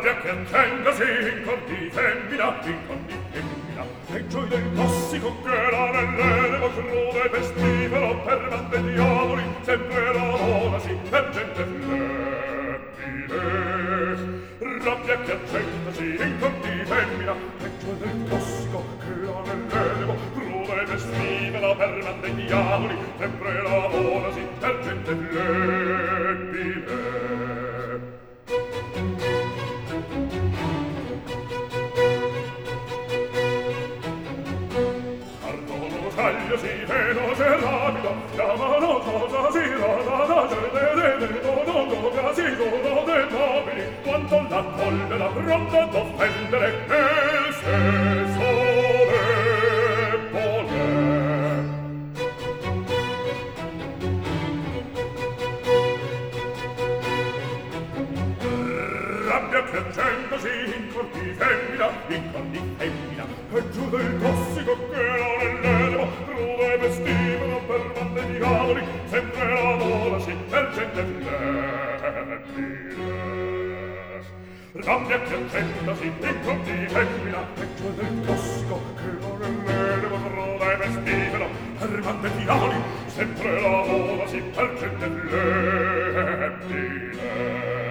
rabbia che accendasi in cor di femmina, in cor di femmina, e gioi del tossico che era nell'erevo crudo e pestifero per man dei diavoli, sempre lavorasi per gente flebile. Rabbia che accendasi in cor di femmina, e gioi del tossico che era nell'erevo crudo e pestifero per man dei diavoli, sempre lavorasi per gente flebile. Taglio si vedo se rapido, chiamano cosa si rada, se vede do si sono dei nobili, quanto la collera pronta d'offendere e se sorevole. Rabbia che accendasi in cor di femmina, in cor di femmina, e giù del tossico che non è l'erbo, crudo e pestifero per bande di diavoli, sempre lavorasi per gente flebile. Rabbia che accendasi in cor di femmina, e giù del tossico che non è l'erbo, crudo e pestifero per bande di diavoli, sempre lavorasi per gente flebile.